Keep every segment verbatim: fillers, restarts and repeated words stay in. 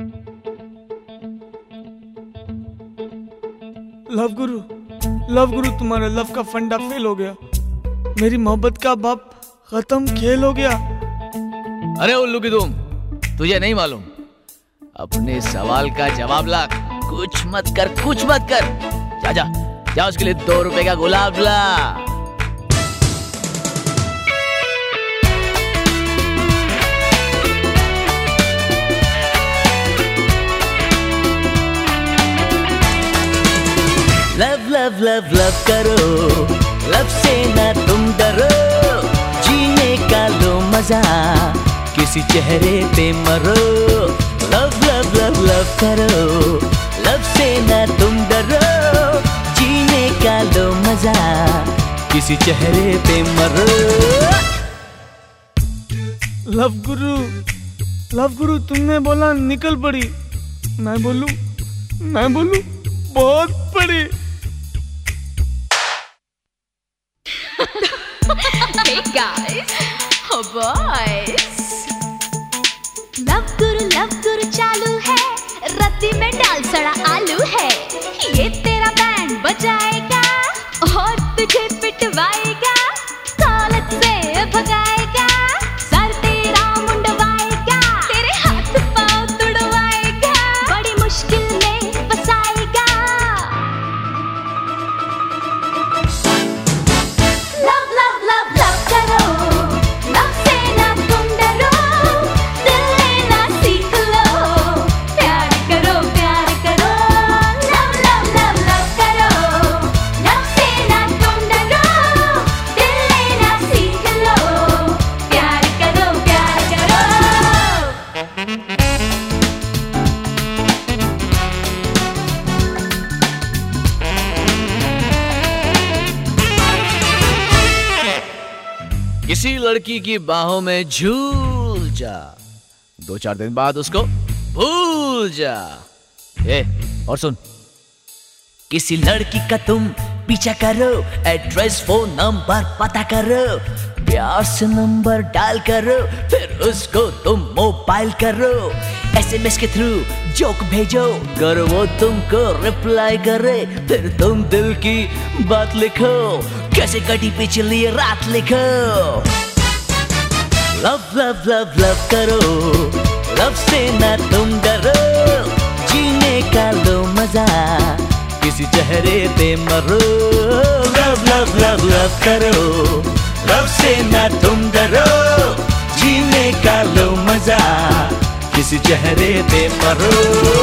Love guru, love गुरु तुम्हारे love का फंडा फेल हो गया। मेरी मोहब्बत का बाप खत्म खेल हो गया। अरे उल्लू की तुम, तुझे नहीं मालूम? अपने सवाल का जवाब ला। कुछ मत कर, कुछ मत कर। जा जा जा, उसके लिए दो रुपए का गुलाब ला। लव लव लव लव करो, लव से ना तुम डरो, जीने का लो मजा, किसी चेहरे पे मरो। लव लव लव लव करो, लव से ना तुम डरो, जीने का लो मजा, किसी चेहरे पे मरो। लव गुरु, लव गुरु तुमने बोला निकल पड़ी, मैं बोलूं, मैं बोलूं बहुत पड़ी। Hey guys, oh boys, love guru love guru चालू है, रत्ती में डाल सड़ा आलू है। ये तेरा बैंड बजाएगा और तुझे पिटवाएगा, कॉलेज से भगाएगा, सर तेरा मुंडवाएगा, तेरे हाथ पाँव तुड़वाएगा, बड़ी मुश्किल में फंसाएगा। लव लव लव लव करो, लव से ना तुम डरो, दिल लेना सीख लो, प्यार करो प्यार करो। लव लव लव लव करो, लव से ना तुम डरो, दिल लेना सीख लो, प्यार करो प्यार करो। किसी लड़की की बाहों में झूल जा, दो चार दिन बाद उसको भूल जा। ए, और सुन, किसी लड़की का तुम पीछा करो, एड्रेस फोन नंबर पता करो, प्यार से नंबर डायल करो, फिर उसको तुम मोबाइल करो, एसएमएस के थ्रू जोक भेजो, अगर वो तुमको रिप्लाई करे, फिर तुम दिल की बात लिखो, कैसे कटी पिछली रात लिखो। लव लव लव लव करो, लव से ना तुम डरो, जीने का लो मजा, किसी चेहरे पे मरो। लव लव लव लव करो, लव से ना तुम डरो, जीने का लो मजा, किसी चेहरे पे मरो।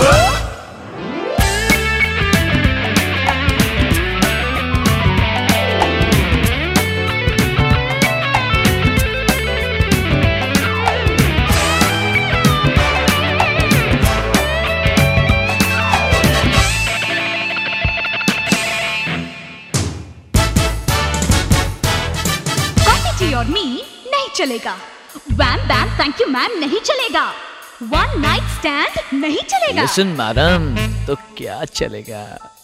और मी नहीं चलेगा, wham bam thank you ma'am नहीं चलेगा, वन नाइट स्टैंड नहीं चलेगा। लिसन मैडम, तो क्या चलेगा?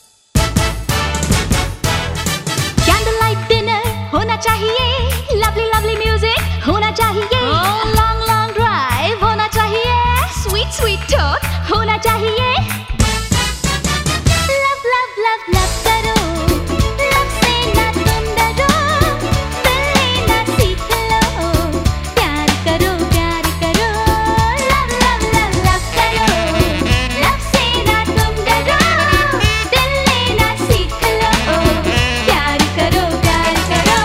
कैंडल लाइट डिनर होना चाहिए, लवली लवली म्यूजिक होना चाहिए, लॉन्ग लॉन्ग ड्राइव होना चाहिए, स्वीट स्वीट टॉक होना चाहिए। लव लव लव लव करो, लव से ना तुम डरो, दिल लेना सीख लो, प्यार करो प्यार करो। लव लव लव लव करो, लव से ना तुम डरो, दिल लेना सीख लो, प्यार करो प्यार करो।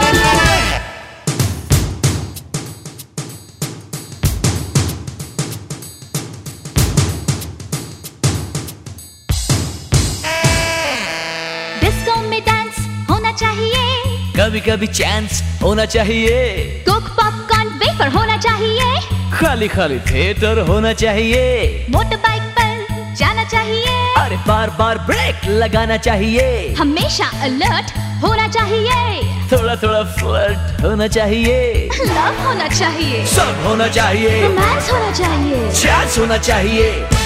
डिस्को में डांस होना चाहिए, कभी कभी चांस होना चाहिए, कोक पॉपकॉर्न वेफर होना चाहिए, खाली खाली थिएटर होना चाहिए, मोटर बाइक पर जाना चाहिए, अरे बार बार ब्रेक लगाना चाहिए, हमेशा अलर्ट होना चाहिए, थोड़ा थोड़ा फ्लर्ट होना चाहिए, लव होना चाहिए, सब होना चाहिए, रोमांस होना चाहिए, चांस होना चाहिए।